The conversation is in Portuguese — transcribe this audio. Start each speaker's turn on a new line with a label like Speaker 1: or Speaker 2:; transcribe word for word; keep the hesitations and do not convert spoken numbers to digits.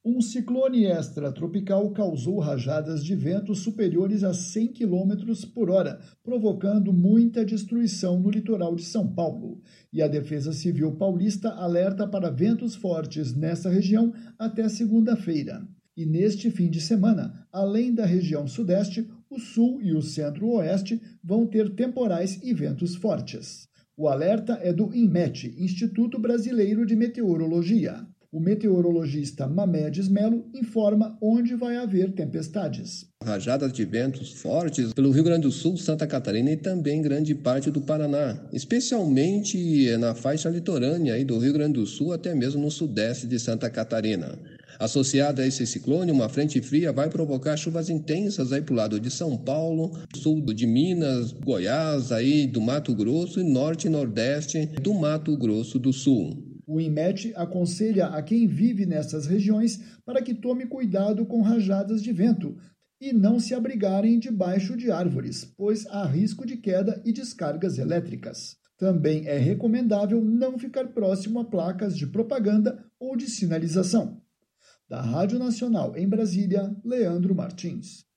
Speaker 1: Um ciclone extratropical causou rajadas de vento superiores a cem quilômetros por hora, provocando muita destruição no litoral de São Paulo. E a Defesa Civil Paulista alerta para ventos fortes nessa região até segunda-feira. E neste fim de semana, além da região sudeste, o sul e o centro-oeste vão ter temporais e ventos fortes. O alerta é do INMET, Instituto Brasileiro de Meteorologia. O meteorologista Mamedes Melo informa onde vai haver tempestades.
Speaker 2: Rajadas de ventos fortes pelo Rio Grande do Sul, Santa Catarina e também grande parte do Paraná, especialmente na faixa litorânea aí do Rio Grande do Sul, até mesmo no sudeste de Santa Catarina. Associada a esse ciclone, uma frente fria vai provocar chuvas intensas aí para o lado de São Paulo, sul de Minas, Goiás, aí do Mato Grosso e norte e nordeste do Mato Grosso do Sul.
Speaker 1: O INMET aconselha a quem vive nessas regiões para que tome cuidado com rajadas de vento e não se abrigarem debaixo de árvores, pois há risco de queda e descargas elétricas. Também é recomendável não ficar próximo a placas de propaganda ou de sinalização. Da Rádio Nacional em Brasília, Leandro Martins.